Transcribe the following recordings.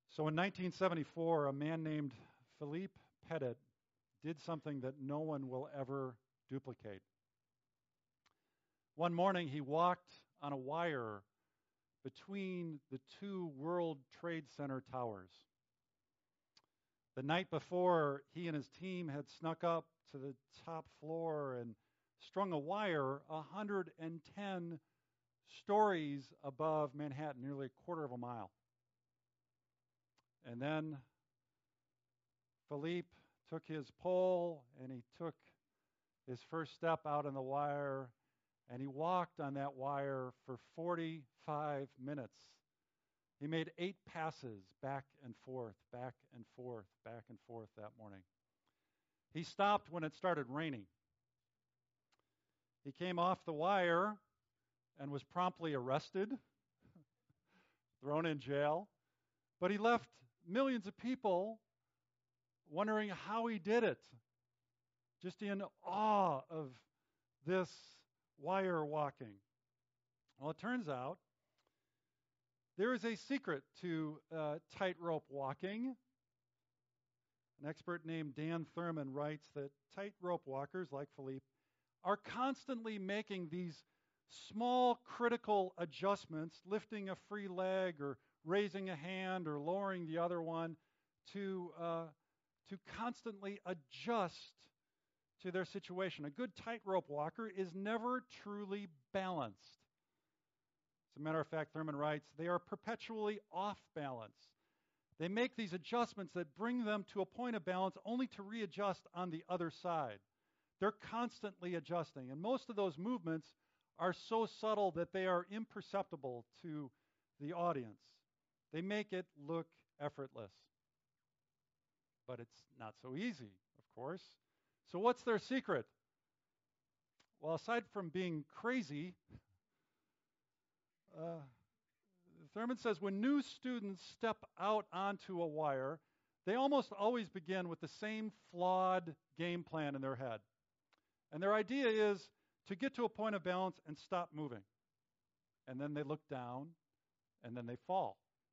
So in 1974, a man named Philippe Petit did something that no one will ever duplicate. One morning, he walked on a wire between the two World Trade Center towers. The night before, he and his team had snuck up to the top floor and strung a wire 110 stories above Manhattan, nearly a quarter of a mile. And then Philippe took his pole and he took his first step out on the wire, and he walked on that wire for 45 minutes. He made 8 passes back and forth, back and forth, back and forth that morning. He stopped when it started raining. He came off the wire and was promptly arrested, thrown in jail, but he left millions of people wondering how he did it, just in awe of this wire walking. Well, it turns out there is a secret to tightrope walking. An expert named Dan Thurman writes that tightrope walkers, like Philippe, are constantly making these small critical adjustments, lifting a free leg or raising a hand or lowering the other one to constantly adjust to their situation. A good tightrope walker is never truly balanced. As a matter of fact, Thurman writes, they are perpetually off balance. They make these adjustments that bring them to a point of balance only to readjust on the other side. They're constantly adjusting, and most of those movements are so subtle that they are imperceptible to the audience. They make it look effortless. But it's not so easy, of course. So what's their secret? Well, aside from being crazy, Thurman says when new students step out onto a wire, they almost always begin with the same flawed game plan in their head. And their idea is to get to a point of balance and stop moving. And then they look down, and then they fall.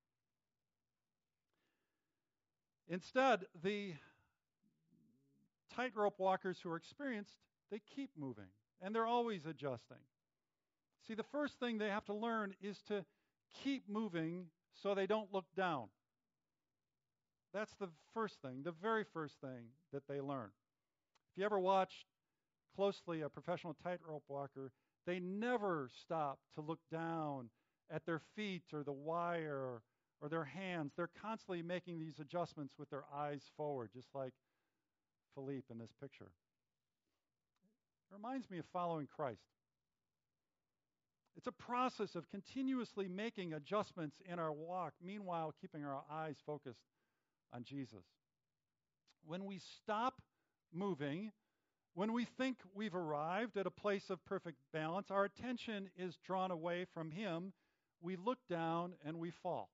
Instead, the tightrope walkers who are experienced, they keep moving, and they're always adjusting. See, the first thing they have to learn is to keep moving so they don't look down. That's the first thing, the very first thing that they learn. If you ever watched closely a professional tightrope walker, they never stop to look down at their feet or the wire or their hands. They're constantly making these adjustments with their eyes forward, just like Philippe in this picture. It reminds me of following Christ. It's a process of continuously making adjustments in our walk, meanwhile keeping our eyes focused on Jesus. When we stop moving, when we think we've arrived at a place of perfect balance, our attention is drawn away from Him. We look down and we fall.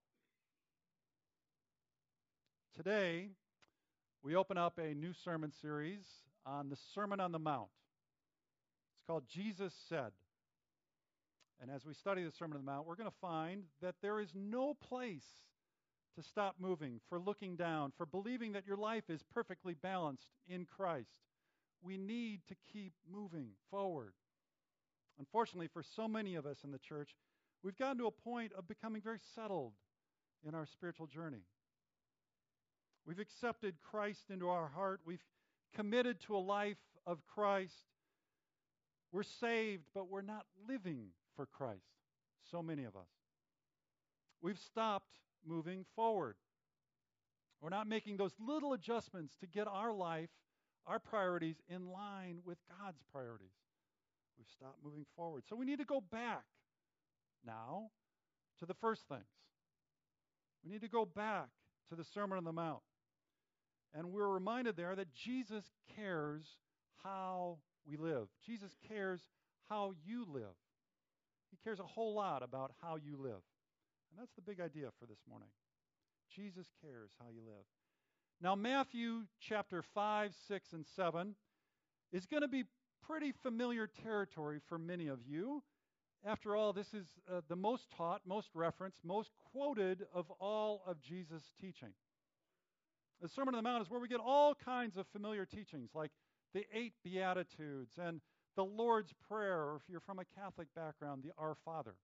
Today, we open up a new sermon series on the Sermon on the Mount. It's called Jesus Said. And as we study the Sermon on the Mount, we're going to find that there is no place to stop moving, for looking down, for believing that your life is perfectly balanced in Christ. We need to keep moving forward. Unfortunately, for so many of us in the church, we've gotten to a point of becoming very settled in our spiritual journey. We've accepted Christ into our heart. We've committed to a life of Christ. We're saved, but we're not living for Christ. So many of us. We've stopped moving forward. We're not making those little adjustments to get our life, our priorities, in line with God's priorities. We've stopped moving forward. So we need to go back now to the first things. We need to go back to the Sermon on the Mount. And we're reminded there that Jesus cares how we live. Jesus cares how you live. He cares a whole lot about how you live. And that's the big idea for this morning. Jesus cares how you live. Now, Matthew chapter 5, 6, and 7 is going to be pretty familiar territory for many of you. After all, this is the most taught, most referenced, most quoted of all of Jesus' teaching. The Sermon on the Mount is where we get all kinds of familiar teachings, like the 8 Beatitudes and the Lord's Prayer, or if you're from a Catholic background, the Our Father.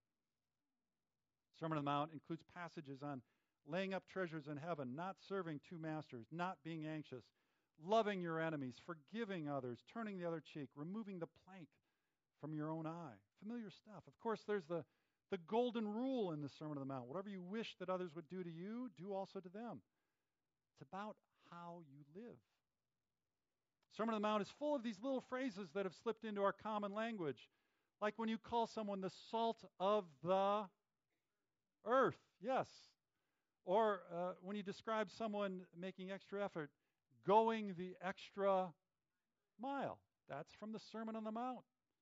Sermon on the Mount includes passages on laying up treasures in heaven, not serving two masters, not being anxious, loving your enemies, forgiving others, turning the other cheek, removing the plank from your own eye. Familiar stuff. Of course, there's the golden rule in the Sermon on the Mount. Whatever you wish that others would do to you, do also to them. It's about how you live. Sermon on the Mount is full of these little phrases that have slipped into our common language, like when you call someone the salt of the earth, yes. Or when you describe someone making extra effort, going the extra mile. That's from the Sermon on the Mount.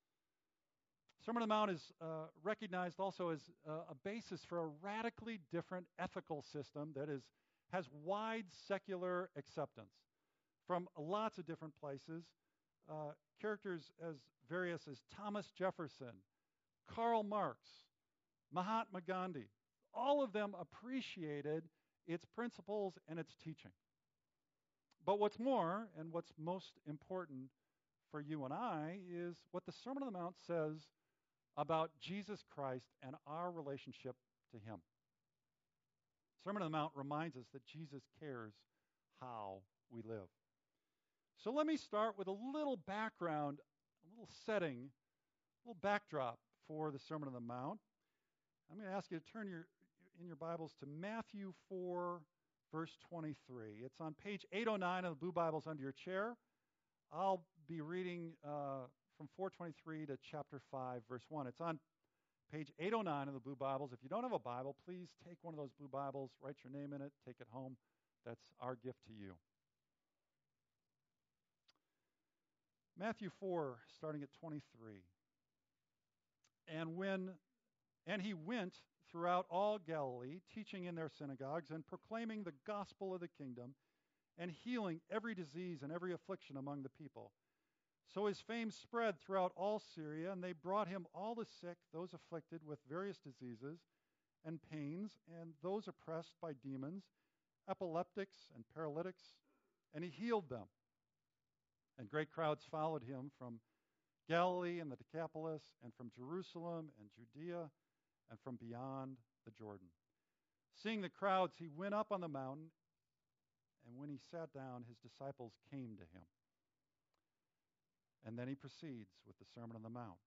Sermon on the Mount is recognized also as a basis for a radically different ethical system that has wide secular acceptance from lots of different places. Characters as various as Thomas Jefferson, Karl Marx, Mahatma Gandhi, all of them appreciated its principles and its teaching. But what's more, and what's most important for you and I, is what the Sermon on the Mount says about Jesus Christ and our relationship to him. Sermon on the Mount reminds us that Jesus cares how we live. So let me start with a little background, a little setting, a little backdrop for the Sermon on the Mount. I'm going to ask you to turn in your Bibles to Matthew 4, verse 23. It's on page 809 of the blue Bibles under your chair. I'll be reading from 423 to chapter 5, verse 1. It's on page 809 of the blue Bibles. If you don't have a Bible, please take one of those blue Bibles, write your name in it, take it home. That's our gift to you. Matthew 4, starting at 23. And he went throughout all Galilee, teaching in their synagogues and proclaiming the gospel of the kingdom and healing every disease and every affliction among the people. So his fame spread throughout all Syria, and they brought him all the sick, those afflicted with various diseases and pains, and those oppressed by demons, epileptics and paralytics, and he healed them. And great crowds followed him from Galilee and the Decapolis, and from Jerusalem and Judea, and from beyond the Jordan. Seeing the crowds, he went up on the mountain, and when he sat down, his disciples came to him. And then he proceeds with the Sermon on the Mount.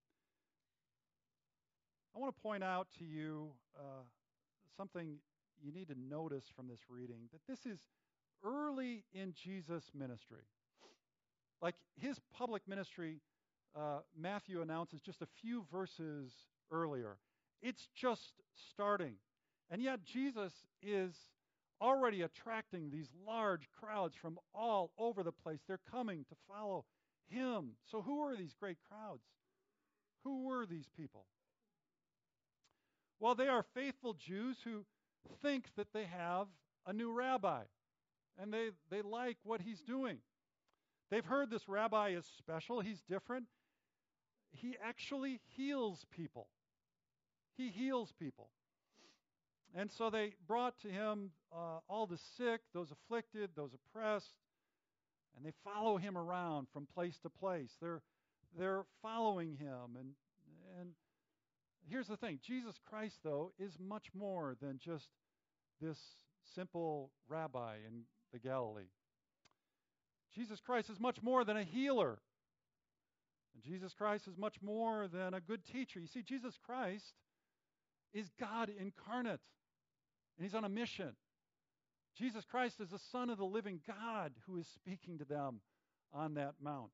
I want to point out to you something you need to notice from this reading, that this is early in Jesus' ministry. Like his public ministry, Matthew announces just a few verses earlier. It's just starting. And yet Jesus is already attracting these large crowds from all over the place. They're coming to follow him. So who are these great crowds? Who were these people? Well, they are faithful Jews who think that they have a new rabbi, and they like what he's doing. They've heard this rabbi is special, he's different. He actually heals people. He heals people. And so they brought to him all the sick, those afflicted, those oppressed, and they follow him around from place to place. They're following him. And here's the thing. Jesus Christ, though, is much more than just this simple rabbi in the Galilee. Jesus Christ is much more than a healer. And Jesus Christ is much more than a good teacher. You see, Jesus Christ is God incarnate, and he's on a mission. Jesus Christ is the Son of the living God who is speaking to them on that mount.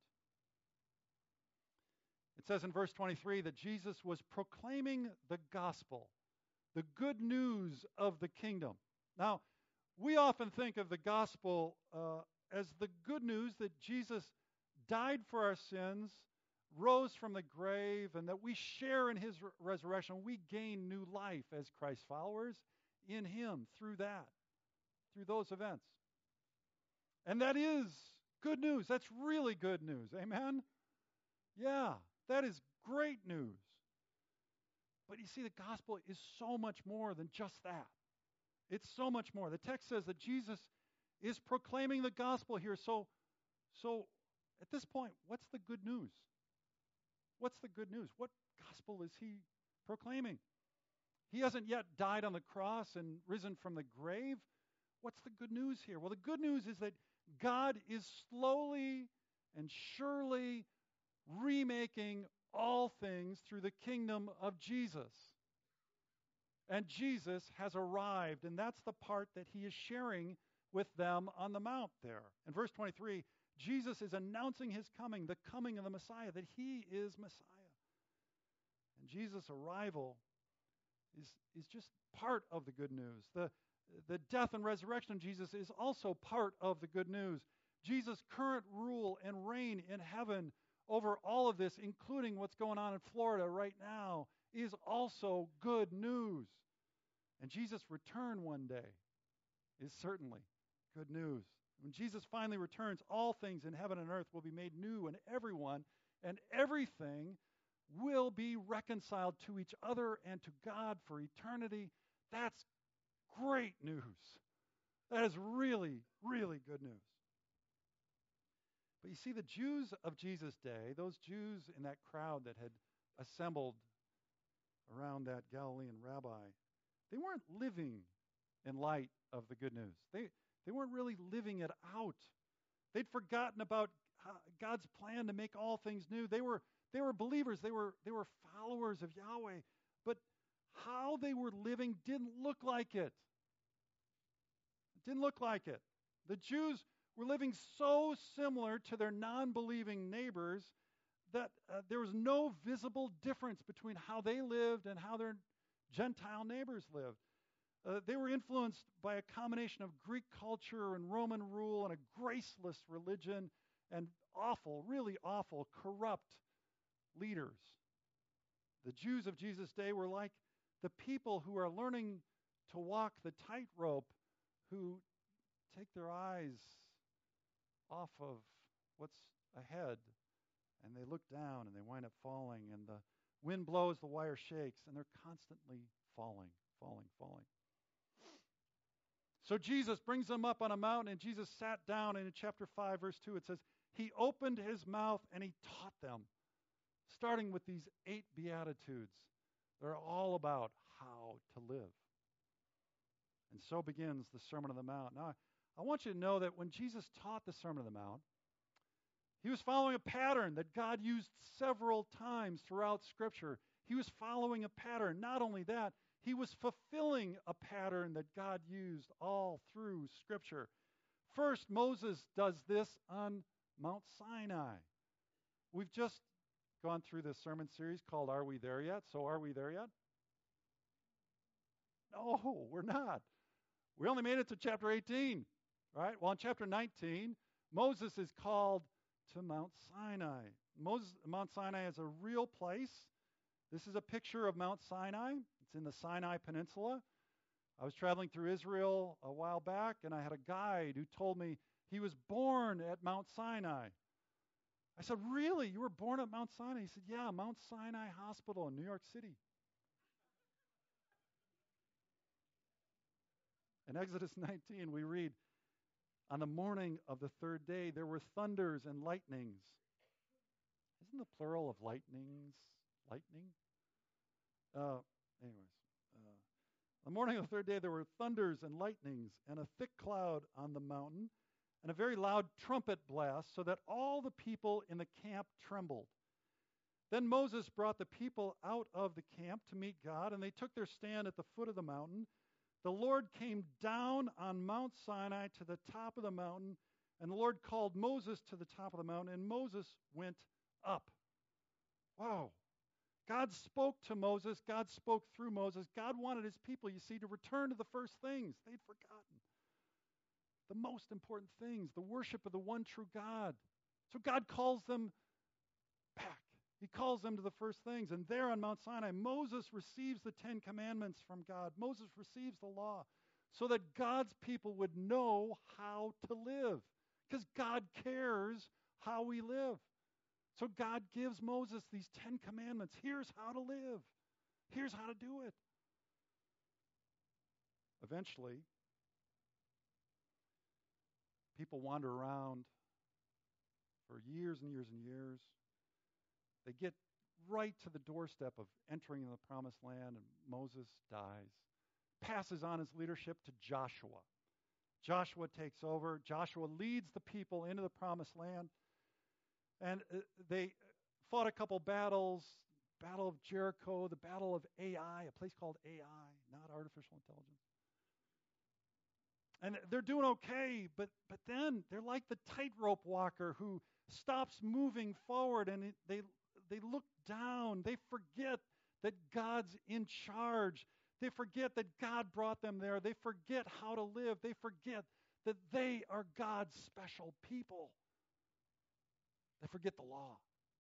It says in verse 23 that Jesus was proclaiming the gospel, the good news of the kingdom. Now, we often think of the gospel as the good news that Jesus died for our sins, rose from the grave, and that we share in his resurrection. We gain new life as Christ's followers in him through that, through those events. And that is good news. That's really good news. Amen? Yeah, that is great news. But you see, the gospel is so much more than just that. It's so much more. The text says that Jesus is proclaiming the gospel here. So at this point, what's the good news? What's the good news? What gospel is he proclaiming? He hasn't yet died on the cross and risen from the grave. What's the good news here? Well, the good news is that God is slowly and surely remaking all things through the kingdom of Jesus. And Jesus has arrived, and that's the part that he is sharing with them on the mount there. In verse 23, Jesus is announcing his coming, the coming of the Messiah, that he is Messiah. And Jesus' arrival is just part of the good news. The death and resurrection of Jesus is also part of the good news. Jesus' current rule and reign in heaven over all of this, including what's going on in Florida right now, is also good news. And Jesus' return one day is certainly good news. When Jesus finally returns, all things in heaven and earth will be made new, and everyone and everything will be reconciled to each other and to God for eternity. That's great news. That is really, really good news. But you see, the Jews of Jesus' day, those Jews in that crowd that had assembled around that Galilean rabbi, they weren't living in light of the good news. They weren't really living it out. They'd forgotten about God's plan to make all things new. They were believers. They were followers of Yahweh. But how they were living didn't look like it. It didn't look like it. The Jews were living so similar to their non-believing neighbors that there was no visible difference between how they lived and how their Gentile neighbors lived. They were influenced by a combination of Greek culture and Roman rule and a graceless religion and awful, really awful, corrupt leaders. The Jews of Jesus' day were like the people who are learning to walk the tightrope, who take their eyes off of what's ahead and they look down and they wind up falling, and the wind blows, the wire shakes, and they're constantly falling. So Jesus brings them up on a mountain, and Jesus sat down, and in chapter 5, verse 2, it says, he opened his mouth and he taught them, starting with these 8 Beatitudes. They're all about how to live. And so begins the Sermon on the Mount. Now, I want you to know that when Jesus taught the Sermon on the Mount, he was following a pattern that God used several times throughout Scripture. He was following a pattern. Not only that, he was fulfilling a pattern that God used all through Scripture. First, Moses does this on Mount Sinai. We've just gone through this sermon series called Are We There Yet? So are we there yet? No, we're not. We only made it to chapter 18, right? Well, in chapter 19, Moses is called to Mount Sinai. Mount Sinai is a real place. This is a picture of Mount Sinai. It's in the Sinai Peninsula. I was traveling through Israel a while back, and I had a guide who told me he was born at Mount Sinai. I said, really? You were born at Mount Sinai? He said, yeah, Mount Sinai Hospital in New York City. In Exodus 19, we read, on the morning of the 3rd day, there were thunders and lightnings. Isn't the plural of lightnings lightning? On the morning of the 3rd day, there were thunders and lightnings and a thick cloud on the mountain and a very loud trumpet blast, so that all the people in the camp trembled. Then Moses brought the people out of the camp to meet God, and they took their stand at the foot of the mountain. The Lord came down on Mount Sinai to the top of the mountain, and the Lord called Moses to the top of the mountain, and Moses went up. Wow. God spoke to Moses. God spoke through Moses. God wanted his people, you see, to return to the first things they'd forgotten. The most important things, the worship of the one true God. So God calls them back. He calls them to the first things. And there on Mount Sinai, Moses receives the 10 Commandments from God. Moses receives the law so that God's people would know how to live. Because God cares how we live. So God gives Moses these 10 Commandments. Here's how to live. Here's how to do it. Eventually, people wander around for years and years and years. They get right to the doorstep of entering the promised land, and Moses dies, passes on his leadership to Joshua. Joshua takes over. Joshua leads the people into the promised land, and they fought a couple battles, Battle of Jericho, the Battle of Ai, a place called Ai, not artificial intelligence. And they're doing okay, but then they're like the tightrope walker who stops moving forward, and they look down. They forget that God's in charge. They forget that God brought them there. They forget how to live. They forget that they are God's special people. They forget the law.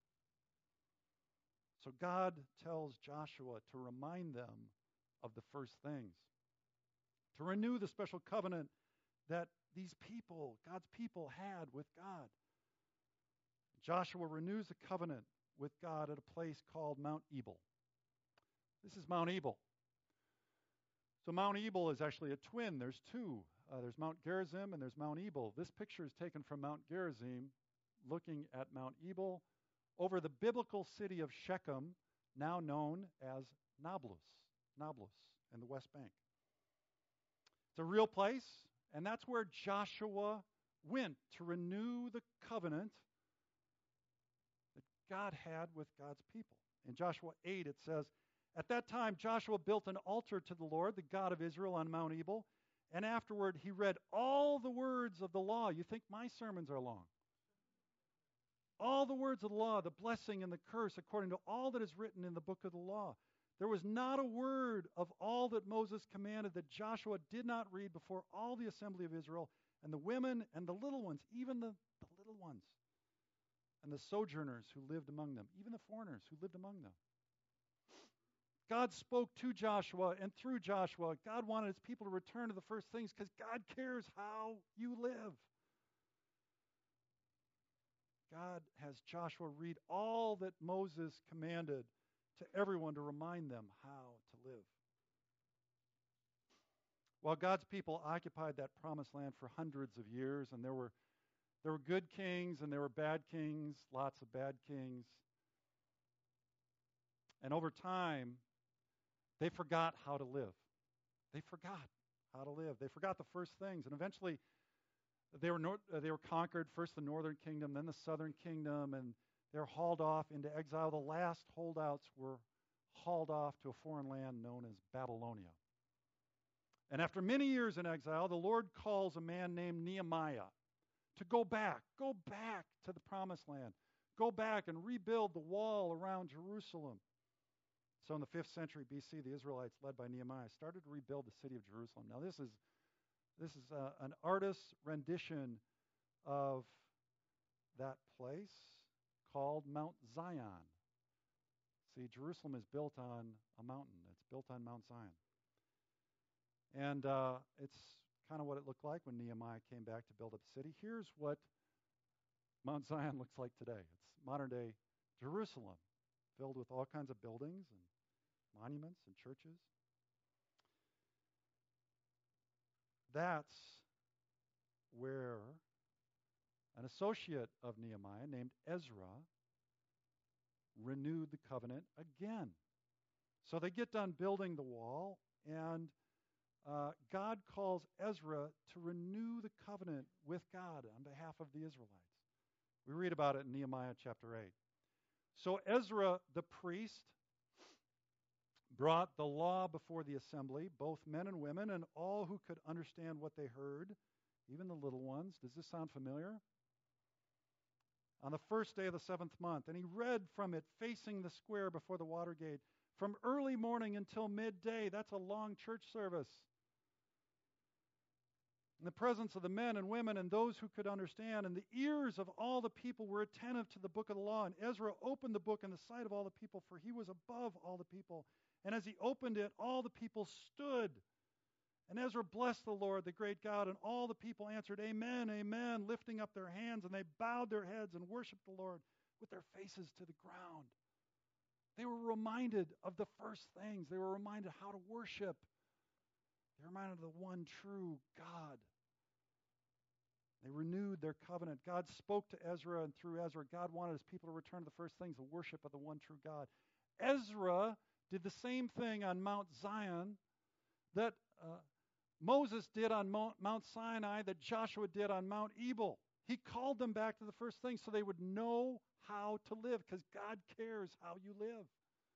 So God tells Joshua to remind them of the first things, to renew the special covenant that these people, God's people, had with God. Joshua renews the covenant with God at a place called Mount Ebal. This is Mount Ebal. So Mount Ebal is actually a twin. There's two. There's Mount Gerizim and there's Mount Ebal. This picture is taken from Mount Gerizim, looking at Mount Ebal over the biblical city of Shechem, now known as Nablus in the West Bank. It's a real place, and that's where Joshua went to renew the covenant that God had with God's people. In Joshua 8, it says, "At that time Joshua built an altar to the Lord, the God of Israel, on Mount Ebal, and afterward he read all the words of the law." You think my sermons are long? All the words of the law, the blessing and the curse, according to all that is written in the book of the law. There was not a word of all that Moses commanded that Joshua did not read before all the assembly of Israel, and the women and the little ones, even the little ones, and the sojourners who lived among them, even the foreigners who lived among them. God spoke to Joshua, and through Joshua, God wanted his people to return to the first things because God cares how you live. God has Joshua read all that Moses commanded to everyone to remind them how to live. Well, God's people occupied that promised land for hundreds of years, and there were good kings and there were bad kings, lots of bad kings. And over time, they forgot how to live. They forgot how to live. They forgot the first things, and eventually they were conquered, first the northern kingdom, then the southern kingdom, and they're hauled off into exile. The last holdouts were hauled off to a foreign land known as Babylonia. And after many years in exile, the Lord calls a man named Nehemiah to go back to the promised land. Go back and rebuild the wall around Jerusalem. So in the 5th century BC, the Israelites, led by Nehemiah, started to rebuild the city of Jerusalem. Now this is an artist's rendition of that place called Mount Zion. See, Jerusalem is built on a mountain. It's built on Mount Zion. And it's kind of what it looked like when Nehemiah came back to build up the city. Here's what Mount Zion looks like today. It's modern-day Jerusalem, filled with all kinds of buildings and monuments and churches. That's where an associate of Nehemiah named Ezra renewed the covenant again. So they get done building the wall, and God calls Ezra to renew the covenant with God on behalf of the Israelites. We read about it in Nehemiah chapter 8. So Ezra the priest brought the law before the assembly, both men and women, and all who could understand what they heard, even the little ones. Does this sound familiar? On the first day of the 7th month, and he read from it facing the square before the water gate from early morning until midday. That's a long church service. In the presence of the men and women and those who could understand, and the ears of all the people were attentive to the book of the law. And Ezra opened the book in the sight of all the people, for he was above all the people. And as he opened it, all the people stood. And Ezra blessed the Lord, the great God, and all the people answered, "Amen, amen," lifting up their hands, and they bowed their heads and worshiped the Lord with their faces to the ground. They were reminded of the first things. They were reminded how to worship. They were reminded of the one true God. They renewed their covenant. God spoke to Ezra, and through Ezra, God wanted his people to return to the first things, the worship of the one true God. Ezra did the same thing on Mount Zion that Moses did on Mount Sinai, that Joshua did on Mount Ebal. He called them back to the first thing so they would know how to live, because God cares how you live.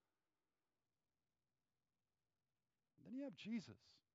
And then you have Jesus.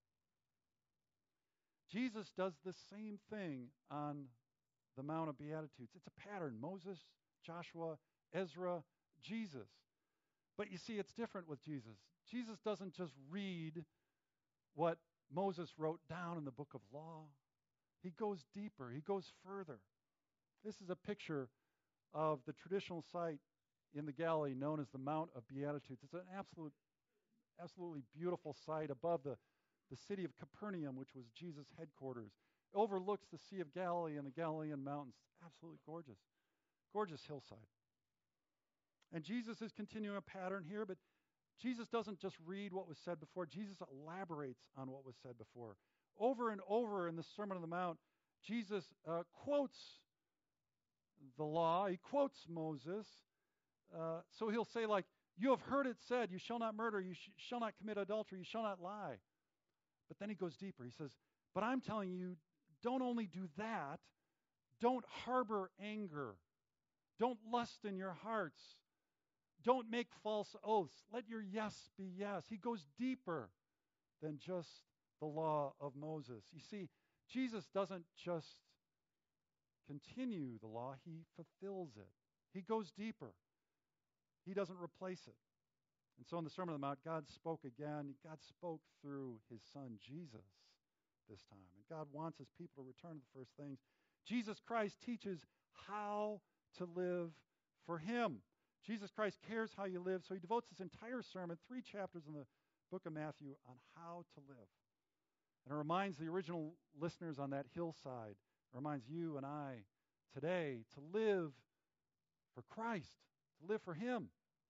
Jesus does the same thing on the Mount of Beatitudes. It's a pattern. Moses, Joshua, Ezra, Jesus. But you see, it's different with Jesus. Jesus doesn't just read what Moses wrote down in the book of law. He goes deeper. He goes further. This is a picture of the traditional site in the Galilee known as the Mount of Beatitudes. It's an absolutely beautiful site above the city of Capernaum, which was Jesus' headquarters. It overlooks the Sea of Galilee and the Galilean mountains. Absolutely gorgeous. Gorgeous hillside. And Jesus is continuing a pattern here, but Jesus doesn't just read what was said before. Jesus elaborates on what was said before. Over and over in the Sermon on the Mount, Jesus quotes the law. He quotes Moses. So he'll say, like, you have heard it said, you shall not murder, you shall not commit adultery, you shall not lie. But then he goes deeper. He says, but I'm telling you, don't only do that, don't harbor anger. Don't lust in your hearts. Don't make false oaths. Let your yes be yes. He goes deeper than just the law of Moses. You see, Jesus doesn't just continue the law, he fulfills it. He goes deeper. He doesn't replace it. And so in the Sermon on the Mount, God spoke again. God spoke through his son, Jesus, this time. And God wants his people to return to the first things. Jesus Christ teaches how to live for him. Jesus Christ cares how you live, so he devotes his entire sermon, 3 chapters in the book of Matthew, on how to live. And it reminds the original listeners on that hillside, it reminds you and I today to live for Christ, to live for him.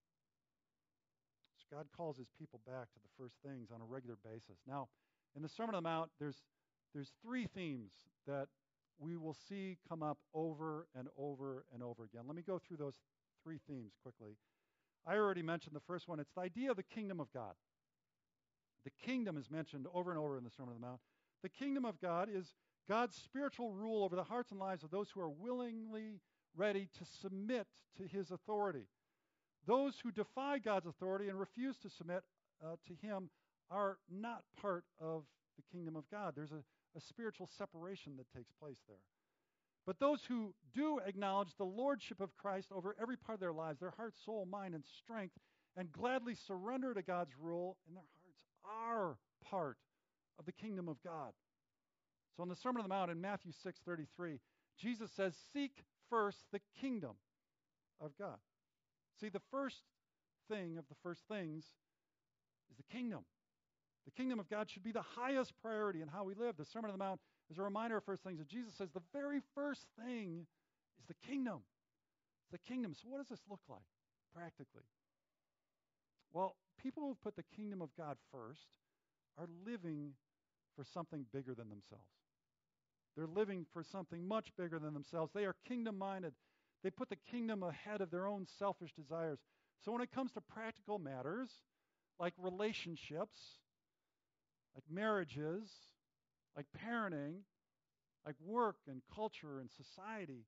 So God calls his people back to the first things on a regular basis. Now, in the Sermon on the Mount, there's 3 themes that we will see come up over and over and over again. Let me go through those 3 themes quickly. I already mentioned the first one. It's the idea of the kingdom of God. The kingdom is mentioned over and over in the Sermon on the Mount. The kingdom of God is God's spiritual rule over the hearts and lives of those who are willingly ready to submit to his authority. Those who defy God's authority and refuse to submit to him are not part of the kingdom of God. There's a spiritual separation that takes place there. But those who do acknowledge the lordship of Christ over every part of their lives, their heart, soul, mind, and strength, and gladly surrender to God's rule in their hearts, are part of the kingdom of God. So in the Sermon on the Mount in Matthew 6:33, Jesus says, seek first the kingdom of God. See, the first thing of the first things is the kingdom. The kingdom of God should be the highest priority in how we live. The Sermon on the Mount is a reminder of first things. And Jesus says the very first thing is the kingdom. It's the kingdom. So what does this look like practically? Well, people who put the kingdom of God first are living for something bigger than themselves. They're living for something much bigger than themselves. They are kingdom-minded. They put the kingdom ahead of their own selfish desires. So when it comes to practical matters, like relationships, like marriages, like parenting, like work and culture and society,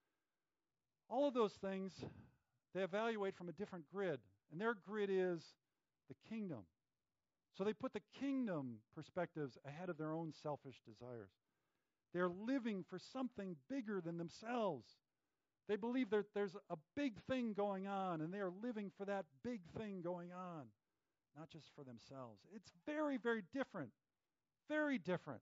all of those things, they evaluate from a different grid. And their grid is the kingdom. So they put the kingdom perspectives ahead of their own selfish desires. They're living for something bigger than themselves. They believe that there's a big thing going on, and they are living for that big thing going on, not just for themselves. It's very, very different. Very different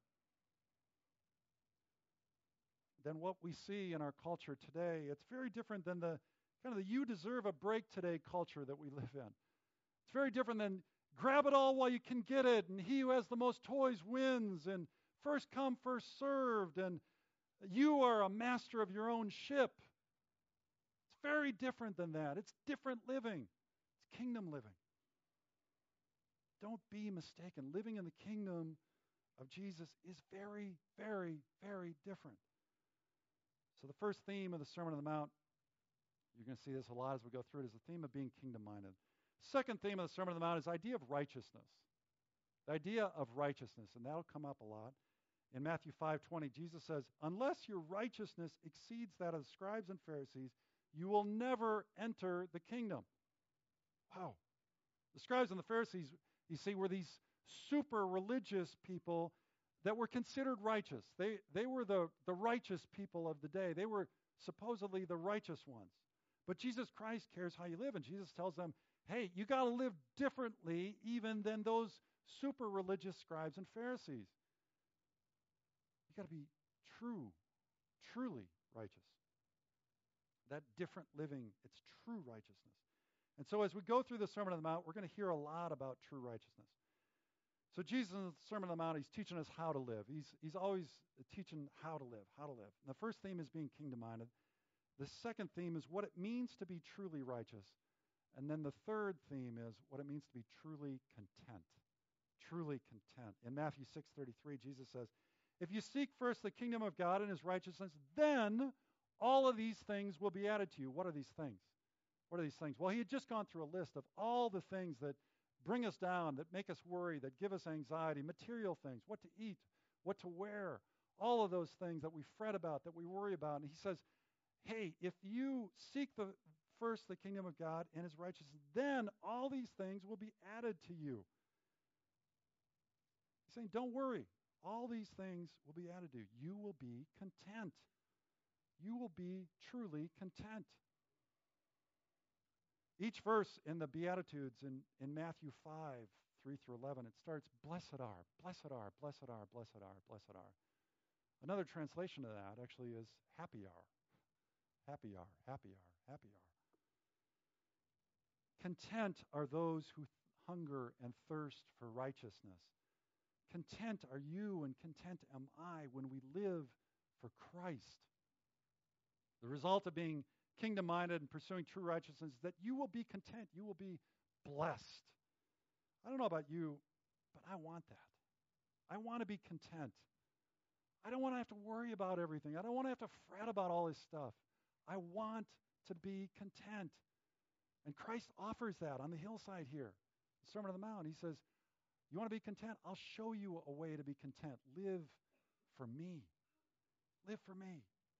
than what we see in our culture today. It's very different than the kind of the you deserve a break today culture that we live in. It's very different than grab it all while you can get it, and he who has the most toys wins, and first come, first served, and you are a master of your own ship. It's very different than that. It's different living. It's kingdom living. Don't be mistaken. Living in the kingdom of Jesus is very, very, very different. So the first theme of the Sermon on the Mount, you're going to see this a lot as we go through it, is the theme of being kingdom-minded. Second theme of the Sermon on the Mount is the idea of righteousness. The idea of righteousness, and that'll come up a lot. In Matthew 5:20, Jesus says, unless your righteousness exceeds that of the scribes and Pharisees, you will never enter the kingdom. Wow. The scribes and the Pharisees, you see, were these super religious people that were considered righteous. They were the righteous people of the day. They were supposedly the righteous ones. But Jesus Christ cares how you live, and Jesus tells them, hey, you got to live differently even than those super religious scribes and Pharisees. You got to be truly righteous. That different living, it's true righteousness. And so as we go through the Sermon on the Mount, we're going to hear a lot about true righteousness. So Jesus in the Sermon on the Mount, he's teaching us how to live. He's always teaching how to live. And the first theme is being kingdom-minded. The second theme is what it means to be truly righteous. And then the third theme is what it means to be truly content. Truly content. In Matthew 6:33, Jesus says, if you seek first the kingdom of God and his righteousness, then all of these things will be added to you. What are these things? What are these things? Well, he had just gone through a list of all the things that bring us down, that make us worry, that give us anxiety, material things, what to eat, what to wear, all of those things that we fret about, that we worry about. And he says, hey, if you seek first the kingdom of God and his righteousness, then all these things will be added to you. He's saying, don't worry. All these things will be added to you. You will be content. You will be truly content. Each verse in the Beatitudes in Matthew 5:3-11, it starts, blessed are, blessed are, blessed are, blessed are, blessed are. Another translation of that actually is happy are, happy are, happy are, happy are. Content are those who hunger and thirst for righteousness. Content are you and content am I when we live for Christ. The result of being kingdom-minded and pursuing true righteousness is that you will be content. You will be blessed. I don't know about you, but I want that. I want to be content. I don't want to have to worry about everything. I don't want to have to fret about all this stuff. I want to be content. And Christ offers that on the hillside here, the Sermon on the Mount. He says, you want to be content? I'll show you a way to be content. Live for me. Live for me.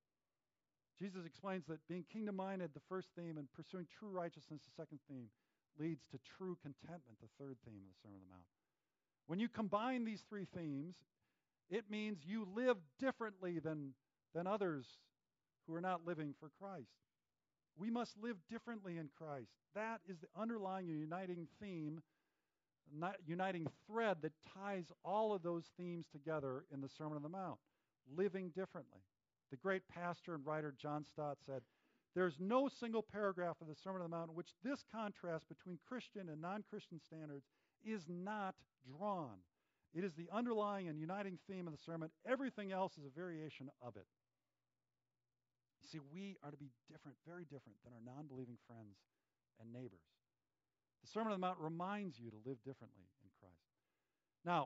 Jesus explains that being kingdom-minded, the first theme, and pursuing true righteousness, the second theme, leads to true contentment, the third theme of the Sermon on the Mount. When you combine these three themes, it means you live differently than others who are not living for Christ. We must live differently in Christ. That is the underlying uniting theme, uniting thread that ties all of those themes together in the Sermon on the Mount. Living differently. The great pastor and writer John Stott said, there's no single paragraph of the Sermon on the Mount in which this contrast between Christian and non-Christian standards is not drawn. It is the underlying and uniting theme of the sermon. Everything else is a variation of it. You see, we are to be different, very different than our non-believing friends and neighbors. The Sermon on the Mount reminds you to live differently in Christ. Now,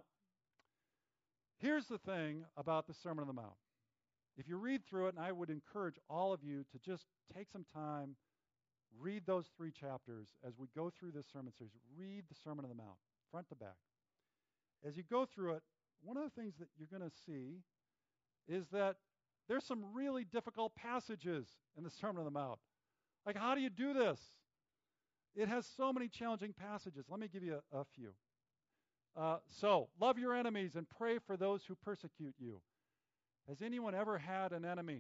here's the thing about the Sermon on the Mount. If you read through it, and I would encourage all of you to just take some time, read those 3 chapters as we go through this sermon series. Read the Sermon on the Mount, front to back. As you go through it, one of the things that you're going to see is that there's some really difficult passages in the Sermon on the Mount. Like, how do you do this? It has so many challenging passages. Let me give you a few. So, love your enemies and pray for those who persecute you. Has anyone ever had an enemy?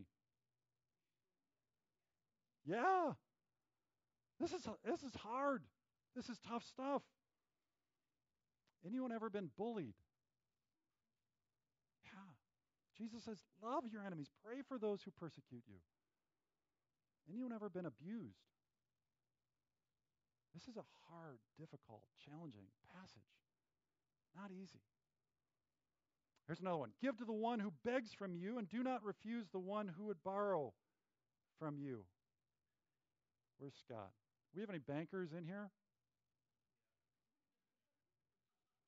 Yeah. This is hard. This is tough stuff. Anyone ever been bullied? Yeah. Jesus says, love your enemies. Pray for those who persecute you. Anyone ever been abused? This is a hard, difficult, challenging passage. Not easy. Here's another one. Give to the one who begs from you, and do not refuse the one who would borrow from you. Where's Scott? We have any bankers in here?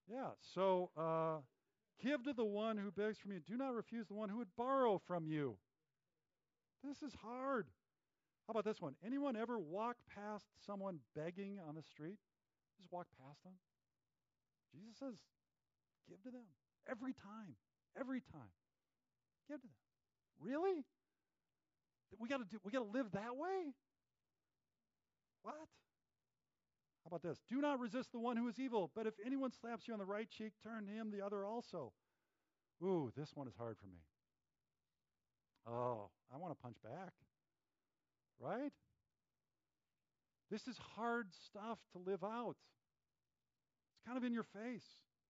Yeah, so give to the one who begs from you. Do not refuse the one who would borrow from you. This is hard. How about this one? Anyone ever walk past someone begging on the street? Just walk past them? Jesus says, give to them. Every time. Every time. Give to them. Really? We gotta live that way? What? How about this? Do not resist the one who is evil, but if anyone slaps you on the right cheek, turn to him the other also. Ooh, this one is hard for me. Oh, I want to punch back. Right? This is hard stuff to live out. It's kind of in your face.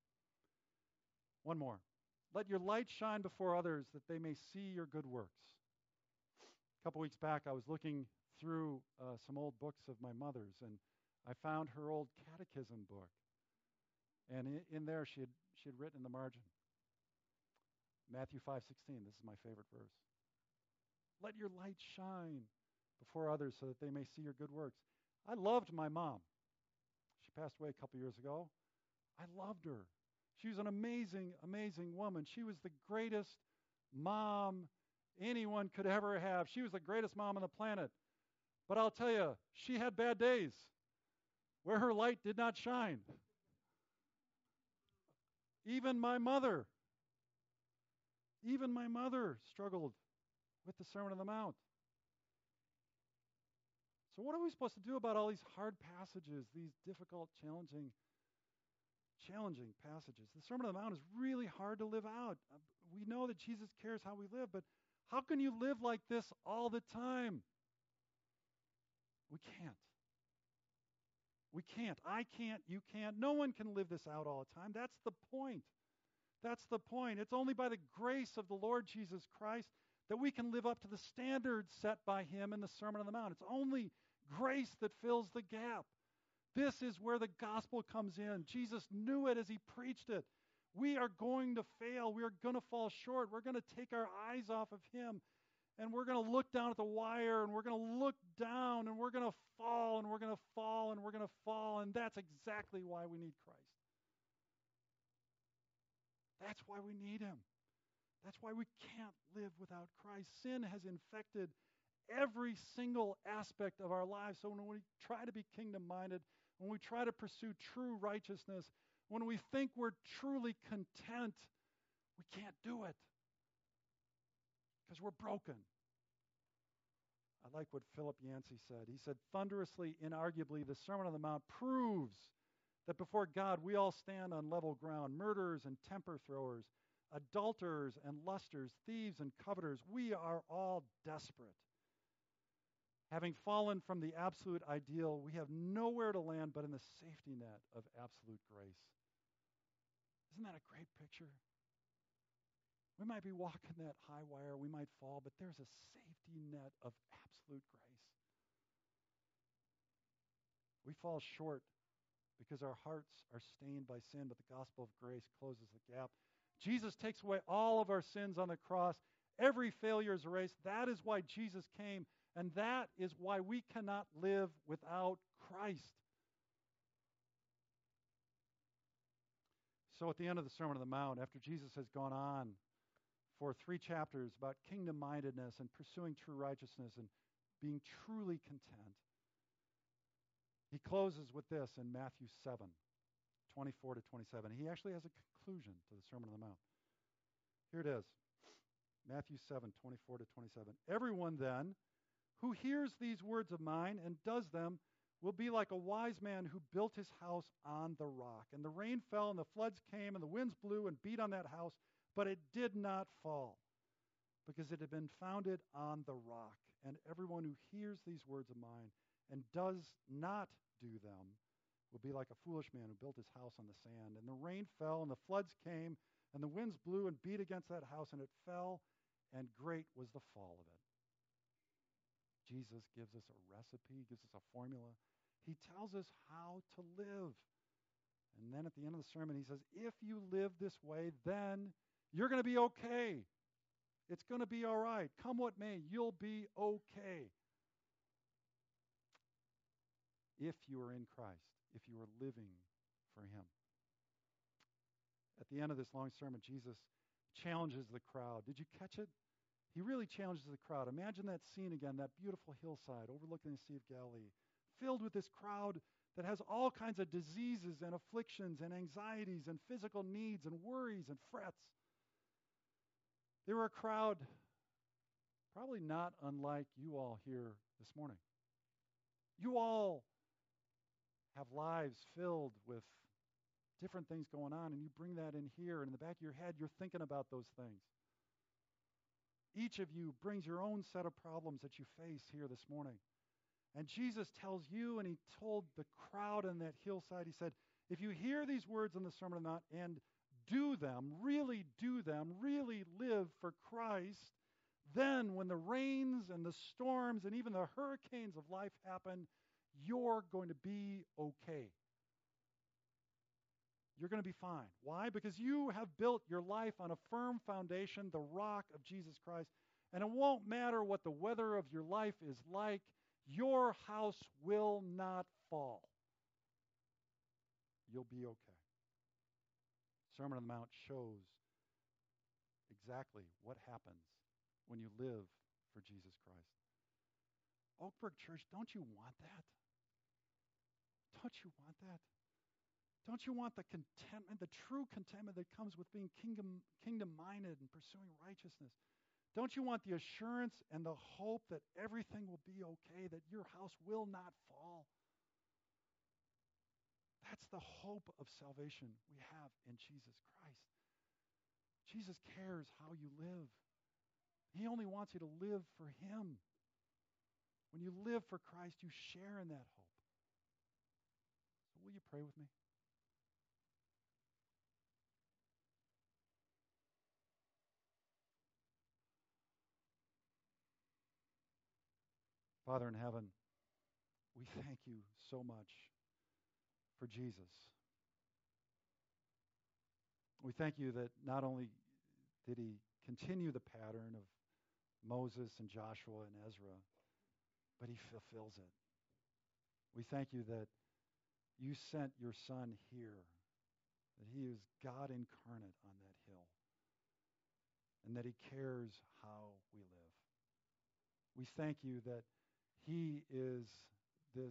One more. Let your light shine before others that they may see your good works. A couple weeks back, I was looking through some old books of my mother's, and I found her old catechism book. And in there, she had written in the margin, Matthew 5:16. This is my favorite verse. Let your light shine before others so that they may see your good works. I loved my mom. She passed away a couple years ago. I loved her. She was an amazing, amazing woman. She was the greatest mom anyone could ever have. She was the greatest mom on the planet. But I'll tell you, she had bad days where her light did not shine. Even my mother struggled with the Sermon on the Mount. So what are we supposed to do about all these hard passages, these difficult, challenging passages? The Sermon on the Mount is really hard to live out. We know that Jesus cares how we live, but how can you live like this all the time? We can't. We can't. I can't. You can't. No one can live this out all the time. That's the point. That's the point. It's only by the grace of the Lord Jesus Christ that we can live up to the standards set by him in the Sermon on the Mount. It's only grace that fills the gap. This is where the gospel comes in. Jesus knew it as he preached it. We are going to fail. We are going to fall short. We're going to take our eyes off of him, and we're going to look down at the wire, and we're going to look down, and we're going to fall, and we're going to fall, and we're going to fall, and that's exactly why we need Christ. That's why we need him. That's why we can't live without Christ. Sin has infected every single aspect of our lives. So when we try to be kingdom-minded, when we try to pursue true righteousness, when we think we're truly content, we can't do it because we're broken. I like what Philip Yancey said. He said, thunderously, inarguably, the Sermon on the Mount proves that before God we all stand on level ground. Murderers and temper throwers, adulterers and lusters, thieves and coveters, we are all desperate. Having fallen from the absolute ideal, we have nowhere to land but in the safety net of absolute grace. Isn't that a great picture? We might be walking that high wire, we might fall, but there's a safety net of absolute grace. We fall short because our hearts are stained by sin, but the gospel of grace closes the gap. Jesus takes away all of our sins on the cross. Every failure is erased. That is why Jesus came, and that is why we cannot live without Christ. So at the end of the Sermon on the Mount, after Jesus has gone on for 3 chapters about kingdom-mindedness and pursuing true righteousness and being truly content, he closes with this in Matthew 7, 24 to 27. He actually has a conclusion to the Sermon on the Mount. Here it is, Matthew 7, 24 to 27. Everyone then who hears these words of mine and does them will be like a wise man who built his house on the rock. And the rain fell, and the floods came, and the winds blew and beat on that house, but it did not fall, because it had been founded on the rock. And everyone who hears these words of mine and does not do them will be like a foolish man who built his house on the sand. And the rain fell, and the floods came, and the winds blew and beat against that house, and it fell, and great was the fall of it. Jesus gives us a recipe, gives us a formula. He tells us how to live. And then at the end of the sermon, he says, if you live this way, then you're going to be okay. It's going to be all right. Come what may, you'll be okay. If you are in Christ, if you are living for him. At the end of this long sermon, Jesus challenges the crowd. Did you catch it? He really challenges the crowd. Imagine that scene again, that beautiful hillside overlooking the Sea of Galilee, filled with this crowd that has all kinds of diseases and afflictions and anxieties and physical needs and worries and frets. They were a crowd probably not unlike you all here this morning. You all have lives filled with different things going on, and you bring that in here, and in the back of your head, you're thinking about those things. Each of you brings your own set of problems that you face here this morning. And Jesus tells you, and he told the crowd on that hillside, he said, if you hear these words in the Sermon on the Mount and do them, really live for Christ, then when the rains and the storms and even the hurricanes of life happen, you're going to be okay. You're going to be fine. Why? Because you have built your life on a firm foundation, the rock of Jesus Christ. And it won't matter what the weather of your life is like, your house will not fall. You'll be okay. Sermon on the Mount shows exactly what happens when you live for Jesus Christ. Oakbrook Church, don't you want that? Don't you want that? Don't you want the contentment, the true contentment that comes with being kingdom-minded and pursuing righteousness? Don't you want the assurance and the hope that everything will be okay, that your house will not fall? That's the hope of salvation we have in Jesus Christ. Jesus cares how you live. He only wants you to live for him. When you live for Christ, you share in that hope. So will you pray with me? Father in heaven, we thank you so much for Jesus. We thank you that not only did he continue the pattern of Moses and Joshua and Ezra, but he fulfills it. We thank you that you sent your Son here, that he is God incarnate on that hill, and that he cares how we live. We thank you that he is this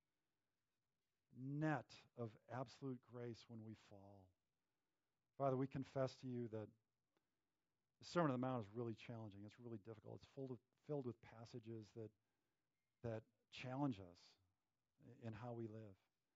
net of absolute grace when we fall. Father, we confess to you that the Sermon on the Mount is really challenging. It's really difficult. It's filled with passages that challenge us in how we live.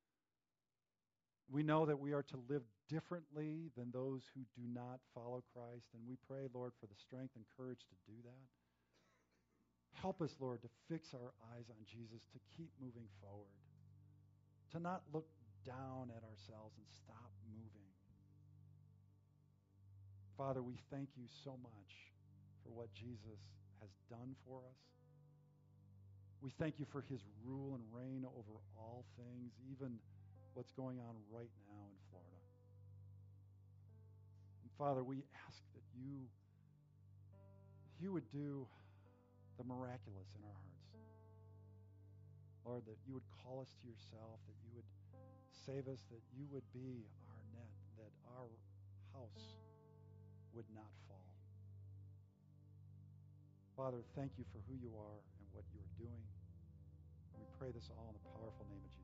We know that we are to live differently than those who do not follow Christ, and we pray, Lord, for the strength and courage to do that. Help us, Lord, to fix our eyes on Jesus, to keep moving forward, to not look down at ourselves and stop moving. Father, we thank you so much for what Jesus has done for us. We thank you for his rule and reign over all things, even what's going on right now in Florida. And Father, we ask that you would do the miraculous in our hearts. Lord, that you would call us to yourself, that you would save us, that you would be our net, that our house would not fall. Father, thank you for who you are and what you are doing. We pray this all in the powerful name of Jesus.